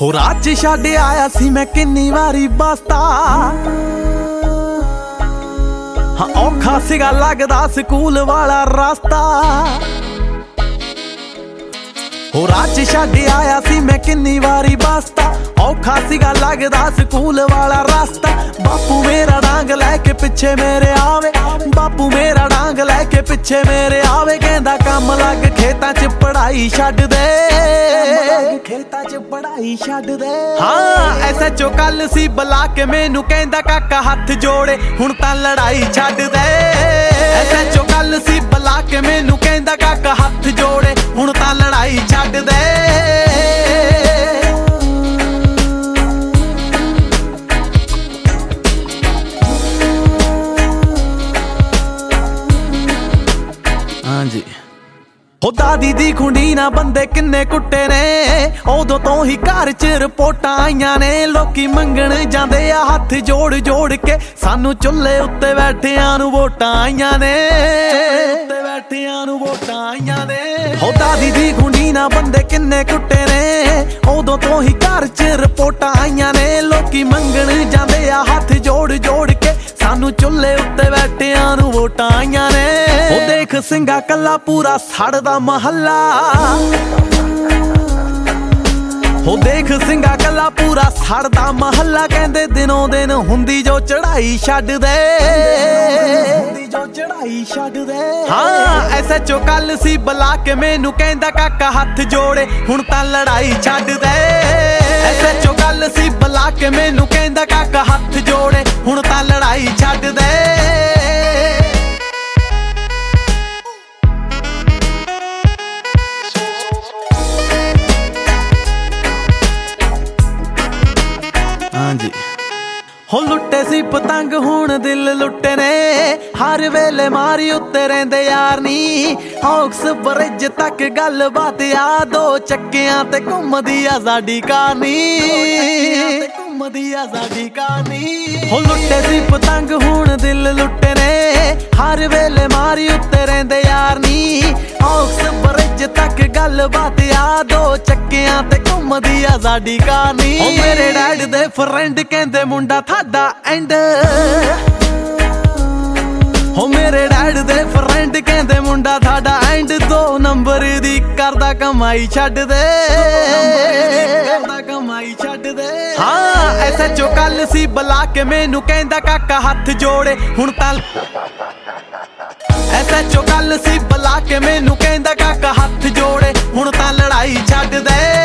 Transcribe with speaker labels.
Speaker 1: ਹੋ ਰਾਤ ਚ ਛੱਡ ਆਇਆ ਸੀ ਮੈਂ ਕਿੰਨੀ ਵਾਰੀ ਬਸਤਾ। ਹਾਂ ਔਖਾ ਸੀਗਾ ਲੱਗਦਾ ਸਕੂਲ ਵਾਲਾ ਰਸਤਾ। ਹੋ ਰਾਤ ਚ ਛੱਡ ਆਇਆ ਸੀ ਮੈਂ ਕਿੰਨੀ ਵਾਰੀ ਬਸਤਾ। ਔਖਾ ਸੀਗਾ ਲੱਗਦਾ ਸਕੂਲ ਵਾਲਾ ਰਸਤਾ। ਬਾਪੂ ਮੇਰਾ ਡਾਂਗ ਲੈ ਕੇ ਪਿੱਛੇ ਮੇਰੇ ਆਵੇ, ਬਾਪੂ ਮੇਰਾ ਡਾਂਗ ਲੈ ਕੇ ਪਿੱਛੇ ਮੇਰੇ ਆਵੇ। ਕਹਿੰਦਾ ਕੰਮ ਲੱਗ ਖੇਤਾਂ ਚ ਪੜ੍ਹਾਈ ਛੱਡ ਦੇ, ਖੇਤਾਂ ਚ ਪੜ੍ਹਾਈ ਛੱਡ ਦੇ। ਹਾਂ SHO ਕੱਲ ਸੀ ਬੁਲਾ ਕੇ ਮੈਨੂੰ ਕਹਿੰਦਾ ਕਾਕਾ ਹੱਥ ਜੋੜੇ ਹੁਣ ਤਾਂ ਲੜਾਈ ਛੱਡ ਦੇ। SHO ਕੱਲ ਸੀ ਬੁਲਾ ਕੇ ਮੈਨੂੰ ਕਹਿੰਦਾ ਕਾਕਾ ਹੱਥ ਜੋੜੇ ਹੁਣ ਤਾਂ ਲੜਾਈ ਛੱਡ ਦੇ। ਹਾਂਜੀ ਹੋ ਦਾਦੀ ਦੀ ਖੁੰਡੀ ਨਾ ਬੰਦੇ ਕਿੰਨੇ ਕੁੱਟੇ ਨੇ, ਉਦੋਂ ਤੋਂ ਹੀ ਘਰ ਚ ਰਿਪੋਰਟਾਂ ਆਈਆਂ ਨੇ। ਲੋਕੀ ਮੰਗਣ ਜਾਂਦੇ ਆ ਹੱਥ ਜੋੜ ਜੋੜ ਕੇ, ਸਾਨੂੰ ਚੁੱਲ੍ਹੇ ਉੱਤੇ ਬੈਠਿਆਂ ਨੂੰ ਵੋਟਾਂ ਆਈਆਂ ਨੇ, ਉੱਤੇ ਬੈਠਿਆਂ ਨੂੰ ਵੋਟਾਂ ਆਈਆਂ ਨੇ। ਹੋ ਦਾਦੀ ਦੀ ਖੁੰਡੀ ਨਾ ਬੰਦੇ ਕਿੰਨੇ ਕੁੱਟੇ ਨੇ, ਉਦੋਂ ਤੋਂ ਹੀ ਘਰ ਚ ਰਿਪੋਰਟਾਂ ਆਈਆਂ ਨੇ। ਲੋਕੀ ਮੰਗਣ ਜਾਂਦੇ ਆ ਹੱਥ ਜੋੜ ਜੋੜ ਕੇ, ਸਾਨੂੰ ਚੁੱਲ੍ਹੇ ਉੱਤੇ ਬੈਠਿਆਂ ਨੂੰ ਵੋਟਾਂ ਆਈਆਂ ਨੇ। ਉਹ ਦੇਖ ਸਿੰਘਾ ਕੱਲਾ ਪੂਰਾ ਸੜਦਾ ਮਹੱਲਾ, ਹੋ ਦੇਖ ਸਿੰਘਾ ਕੱਲਾ ਪੂਰਾ ਸੜਦਾ ਮਹੱਲਾ। ਕਹਿੰਦੇ ਦਿਨੋਂ ਦਿਨ ਹੁੰਦੀ ਜੋ ਚੜਾਈ ਛੱਡ ਦੇ, ਹੁੰਦੀ ਜੋ ਚੜਾਈ ਛੱਡ ਦੇ। ਹਾਂ SHO ਕੱਲ ਸੀ ਬੁਲਾ ਕੇ ਮੈਨੂੰ ਕਹਿੰਦਾ ਕਾਕਾ ਹੱਥ ਜੋੜੇ ਹੁਣ ਤਾਂ ਲੜਾਈ ਛੱਡ ਦੇ। SHO ਕੱਲ ਸੀ ਬੁਲਾ ਕੇ ਮੈਨੂੰ ਕਹਿੰਦਾ ਕਾਕਾ ਹੱਥ ਜੋੜੇ ਹੁਣ ਤਾਂ ਲੜਾਈ ਛੱਡ ਦੇ। ਹਾਂਜੀ ਹੋ ਲੁੱਟੇ ਸੀ ਪਤੰਗ ਹੁਣ ਦਿਲ ਲੁੱਟੇ ਨੇ, ਹਰ ਵੇਲੇ ਮਾਰੀ ਉੱਤੇ ਰਹਿੰਦੇ ਯਾਰ ਨੀ। ਹੌਕਸ ਬ੍ਰਿਜ ਤੱਕ ਗੱਲਬਾਤ ਆ, ਦੋ ਚੱਕਿਆਂ ਤੇ ਘੁੰਮਦੀ ਆ ਸਾਡੀ ਕਹਾਣੀ, ਘੁੰਮਦੀ ਆ ਸਾਡੀ ਕਹਾਣੀ। ਹੋ ਲੁੱਟੇ ਸੀ ਪਤੰਗ ਹੁਣ ਦਿਲ ਲੁੱਟੇ ਨੇ, ਹਰ ਵੇਲੇ ਮਾਰੀ ਉੱਤੇ ਰਹਿੰਦੇ ਯਾਰ ਨੀ। ਹੌਕਸ ਬ੍ਰਿਜ ਤੱਕ ਗੱਲਬਾਤ ਆ, ਦੋ ਚੱਕਿਆਂ ਤੇ ਘੁੰਮਦੀ ਆ ਸਾਡੀ ਕਹਾਣੀ। ਹੋ ਮੇਰੇ ਡੈਡ ਦੇ ਫਰੈਂਡ ਕਹਿੰਦੇ ਮੁੰਡਾ ਤੁਹਾਡਾ ਐਂਡ, ਹੋ ਮੇਰੇ ਡੈਡ ਦੇ ਫਰੈਂਡ ਕਹਿੰਦੇ ਮੁੰਡਾ ਤੁਹਾਡਾ ਐਂਡ। 2 ਨੰਬਰ ਦੀ ਕਰਦਾ ਕਮਾਈ ਛੱਡ ਦੇ, ਕਰਦਾ ਕਮਾਈ ਛੱਡ ਦੇ। ਹਾਂ SHO ਕੱਲ ਸੀ ਬੁਲਾ ਕੇ ਮੈਨੂੰ ਕਹਿੰਦਾ ਕਾਕਾ ਹੱਥ ਜੋੜੇ ਹੁਣ ਤਾਂ, SHO ਕੱਲ ਸੀ ਬੁਲਾ ਕੇ ਮੈਨੂੰ ਕਹਿੰਦਾ ਕਾਕਾ ਹੱਥ ਜੋੜੇ ਹੁਣ ਤਾਂ ਲੜਾਈ ਛੱਡ ਦੇ।